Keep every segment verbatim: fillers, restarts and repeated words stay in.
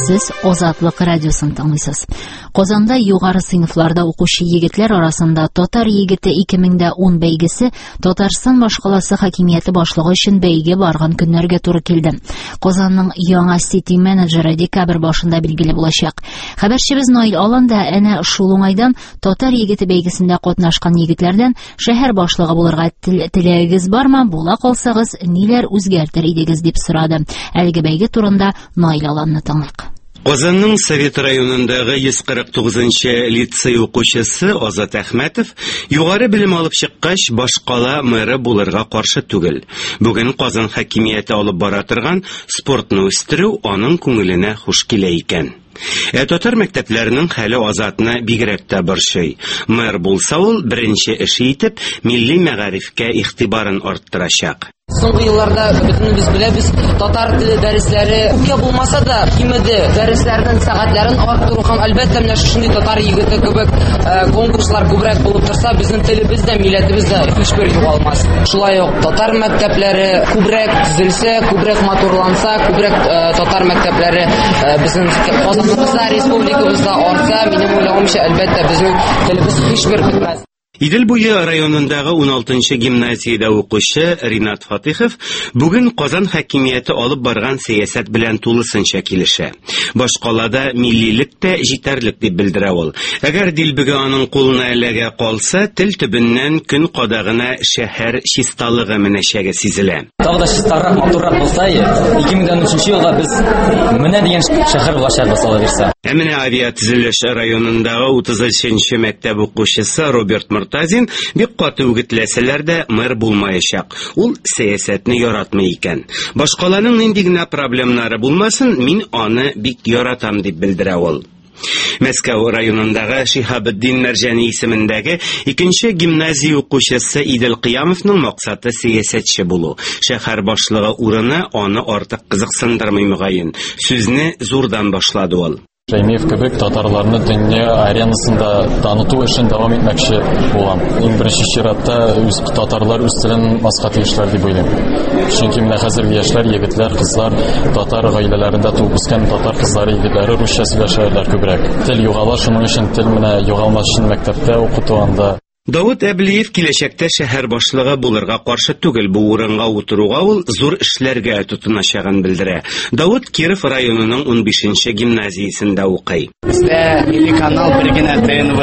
Сез Азатлык радиосын тыңлыйсыз. Казанда югары сыйныфларда укучы егетләр арасында Татар егете ике мең ун бәйгесе Татарстан башкаласы хакимияте башлыгы өчен бәйге барган көннәргә туры килде. Казанның яңа сити менеджеры декабрь башында билгеле булачак. Хәбәрчебез Наил Аланда әнә шул уңайдан Татар егете бәйгесендә катнашкан егетләрдән шәһәр башлыгы булырга теләгегез бармы, була калсагыз, ниләр үзгәртер идегез дип сорады. Әлеге бәйге турында Наил Аланны тыңлыйк. Казанның Совет районындагы йөз кырык тугызынчы лицей укучысы Азат Әхмәтов югары белем алып чыккач башкала мэры булырга каршы түгел. Бүген Казан хакимияте алып бара торган спортны үстерү аның күңеленә хуш килә икән. Ә татар мәктәпләренең хәле Азатны бигрәк тә борчый. Мэр булса ул беренче эше итеп милли мәгарифкә игътибарын арттырачак. Соңгы елларда бөтенебез беләбез, татар теле дәресләре күпкә булмаса да кимеде дәресләрнең сәгатьләрен арттыру һәм әлбәттә менә шундый татар егете кебек конкурслар күбрәк булып торса, безнең телебез дә, милләтебез дә һичбер югалмас. Шулай ук татар мәктәпләре күбрәк төзелсә, күбрәк матурланса, күбрәк татар мәктәпләре безнең Казаныбызда, республикабызда арта, минем уйлавымча, әлбәттә безнең телебез һичбер бетмәс. Идел буе районындагы ун алтынчы гимназиядә укучы Ринат Фатихов бүген Казан хакимияте алып барган сәясәт белән тулысынча килешә. Башкалада миллилек тә җитәрлек дип белдерә ул. Әгәр дилбеге аның кулына эләгә калса, тел төбеннән көн кадагына шәһәр чисталыгы менәчәге сизелә. Тагы да чистарак, матуррак булса, ике мең унөченче елга без менә дигән шәһәр булачак басала бирсә. Ә менә авиатөзелеш районындагы утыз өченче мәктәп укучысы Роберт Мортазин бик каты үгетләсәләр дә мэр булмаячак. Ул сәясәтне яратмый икән. Башкаланың нинди генә проблемнары булмасын, мин аны бик яратам дип белдерә ул. Мәскәү районындагы Шихабетдин Мәрҗани исемендәге икенче гимназия укучысы Идел Кыямовның максаты сәясәтче булу. Шәһәр башлыгы урыны аны артык кызыксындырмый мөгаен. Сүзне зурдан башлады ул. Шәймиев кебек татарларны дөнья аренасында таныту эшен дәвам итмәкче булам. Иң беренче чиратта үз татарлар үз телен маскат итүчеләр дип уйлыйм. Чөнки менә хәзерге яшьләр, егетләр, кызлар татар гаиләләрендә туып үскән татар кызлары, егетләре русча сөйләшәләр күбрәк. Тел югала, шуның өчен тел менә югалмас өчен мәктәптә укыту анда. Давыт Әблиев киләчәктә шәһәр башлыгы булырга каршы түгел, бу урынга утыруга ул зур эшләргә тотыначагын белдерә. Давыт Киров районының ун бишенче гимназиясендә укый. Бездә милли канал бер генә Т Н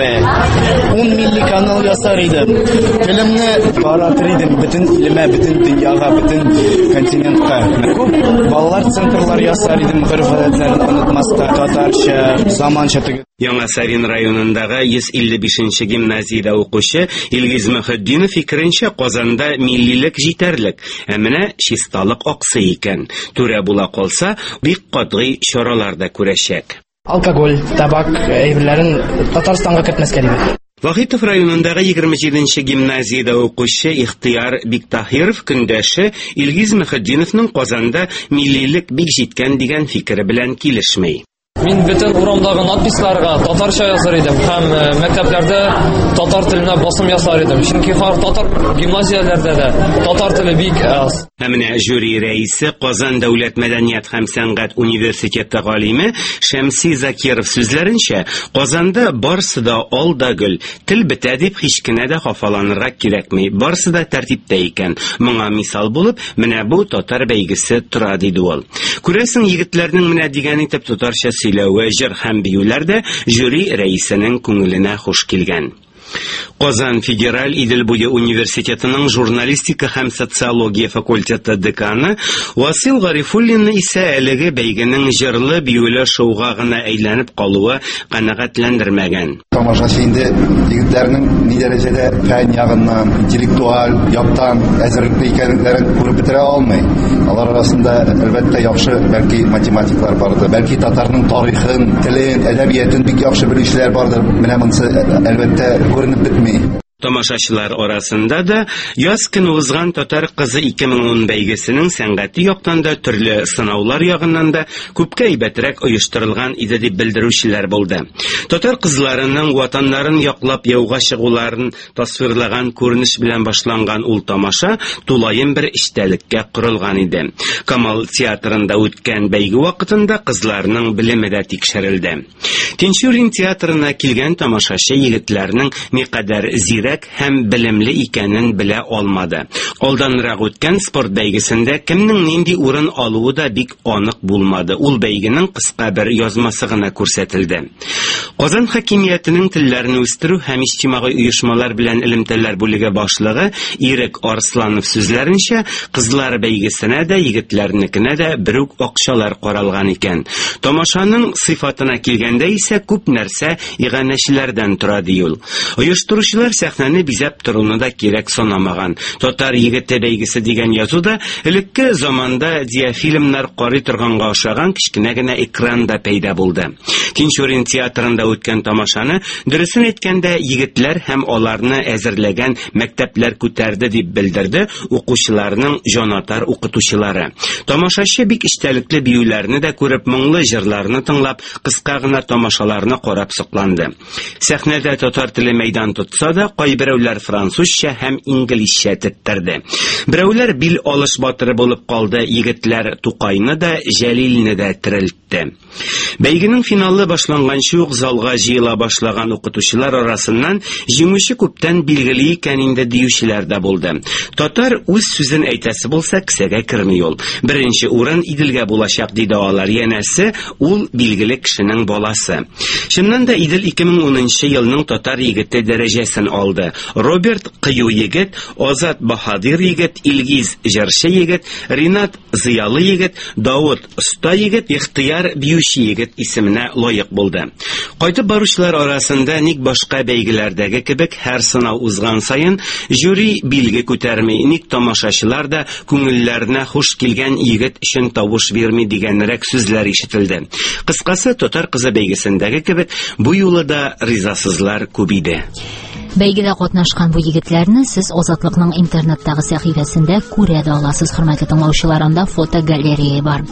В. ун милли канал ясар идем. Телемне таратыр идем бөтен илемә, бөтен дөньяга, бөтен континентка. Күп балалар центрлар ясар идем, гырф-гадәтләрне онытмаска, татарча, заманча түгел. Яңа Сарин районындагы йөз илле бишенче гимназиядә укучы Илгиз Мөхәддинов фикеренчә, Казанда миллилек җитәрлек, ә менә чисталык аксый икән. Түрә була калса, бик катгый чаралар да күрәчәк. Алкоголь, табак әйберләрен Татарстанга кертмәскә дип. Вахитов районындагы егерме җиденче гимназиядә укучы Ихтияр Биктахиров көндәше Илгиз Мөхәддиновның Казанда миллилек бик җиткән дигән фикере белән килешмәй. Мин бөтен урамдагы надписларга татарча язар идем һәм мәктәпләрдә татар теленә басым ясар идем. Чөнки татар гимназияләрдә дә татар теле бик аз. Ә менә жюри рәисе, Казан дәүләт мәдәният һәм сәнгать университеты галиме Шәмси Закиров сүзләренчә, Казанда барсы да ал да гөл, тел бетә дип һич кенә дә хафаланырга кирәкми. Барсы да тәртиптә икән. Моңа мисал булып, менә бу татар бәйгесе тора диде ул. Күрәсең, егетләрнең менә дигән итеп татарча сөйләүе, җыр һәм биюләр дә жюри рәисенең күңеленә хуш килгән. Казан федераль Идел буе университетының журналистика һәм социология факультеты деканы Васил Гарифуллин исә әлеге бәйгенең җырлы биюле шоуга гына әйләнеп калуы канәгатьләндермәгән. Тамашачы инде егетләрнең ни дәрәҗәдә фән ягыннан, интеллектуаль яктан әзерлекле икәнлекләрен күреп бетерә алмый. Алар арасында әлбәттә яхшы, бәлки математиклар бардыр, бәлки татарның тарихын, телен, әдәбиятын бик яхшы белүчеләр бардыр. Менә монысы әлбәттә күренеп бетми. Тамашачылар арасында да яз көне узган Татар кызы ике мең ун бәйгесенең сәнгате яктан да төрле сынаулар ягыннан да күпкә әйбәтрәк оештырылган иде дип белдерүчеләр булды. Татар кызларының ватаннарын яклап яуга чыгуларын тасвирлаган күренеш белән башланган ул тамаша тулаем бер эчтәлеккә корылган иде. Камал театрында үткән бәйге вакытында кызларның белеме дә тикшерелде. Тинчурин театрына килгән тамашачы егетләрнең никадәр зирәк һәм белемле икәнен белә алмады. Алданрак үткән спорт бәйгесендә кемнең нинди урын алуы да бик анык булмады. Ул бәйгенең кыска бер язмасы гына күрсәтелде. Казан хакимиятенең телләрне үстерү һәм иҗтимагый оешмалар белән элемтәләр бүлеге башлыгы Ирек Арсланов сүзләренчә, кызлар бәйгесенә дә, егетләрнекенә дә бер үк акчалар каралган икән. Тамашаның сыйфатына килгәндә исә күп нәрсә иганәчеләрдән тора ди ул. Оештыручылар сәхнәне бизәп торуны да кирәк санамаган. Татар егете бәйгесе дигән язуда элекке заманда диафильмнар карый торганга охшаган кичкенә генә экран да пәйда булды. Тинчурин театрында үткән тамашаны дөресен әйткәндә егетләр һәм аларны әзерләгән мәктәпләр күтәрде дип белдерде укучыларның җанатар укытучылары. Тамашачы бик эчтәлекле биюләрне дә күреп, моңлы җырларны тыңлап, кыска гына тамашаларны карап сокланды. Сәхнәдә татар теле мәйдан тотса да, кайберәүләр французча һәм инглизчә теттерде. Берәүләр бил алыш батыры булып калды, егетләр Тукайны да, Җәлилне дә терелтте. Бәйгенең финалы башланганчы ук залга җыела башлаган укытучылар арасыннан җиңүче күптән билгеле икән инде диючеләр дә булды. Татар үз сүзен әйтәсе булса, кесәгә керми ул. Беренче урын Иделгә булачак диде алар, янәсе ул билгеле кешенең баласы. Чыннан да Идел ике мең унынчы елның татар егете дәрәҗәсен алды. Роберт Кыю егет, Азат Баһадир егет, Илгиз җырчы егет, Ринат зыялы егет, Давыт оста егет, Ихтияр биюче егет исеменә лаек булды. Кайтып баручылар арасында ник башка бәйгеләрдәге кебек һәр сынау узган саен жюри билге күтәрми, ник тамашачылар да күңелләренә хуш килгән егет өчен тавыш бирми дигәнрәк сүзләр ишетелде. Кыскасы, татар кызы бәйгесендәге кебек бу юлы да ризасызлар күп иде. Бәйгедә катнашкан бу егетләрне сез Азатлыкның интернеттагы сәхифәсендә күрә дә аласыз, хөрмәтле тыңлаучылар, анда фотогалерея бар.